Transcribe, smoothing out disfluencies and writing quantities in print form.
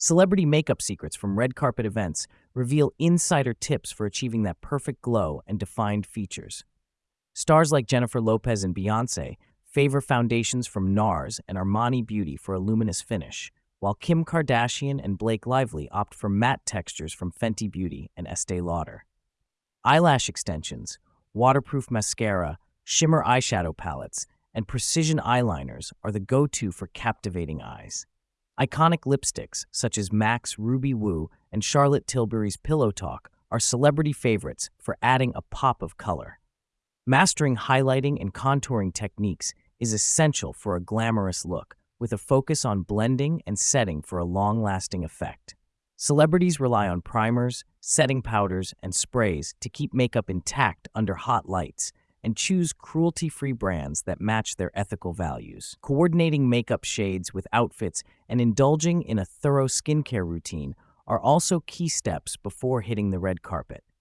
Celebrity makeup secrets from red carpet events reveal insider tips for achieving that perfect glow and defined features. Stars like Jennifer Lopez and Beyoncé favor foundations from NARS and Armani Beauty for a luminous finish, while Kim Kardashian and Blake Lively opt for matte textures from Fenty Beauty and Estee Lauder. Eyelash extensions, waterproof mascara, shimmer eyeshadow palettes, and precision eyeliners are the go-to for captivating eyes. Iconic lipsticks, such as MAC's Ruby Woo and Charlotte Tilbury's Pillow Talk, are celebrity favorites for adding a pop of color. Mastering highlighting and contouring techniques is essential for a glamorous look, with a focus on blending and setting for a long-lasting effect. Celebrities rely on primers, setting powders, and sprays to keep makeup intact under hot lights, and choose cruelty-free brands that match their ethical values. Coordinating makeup shades with outfits and indulging in a thorough skincare routine are also key steps before hitting the red carpet.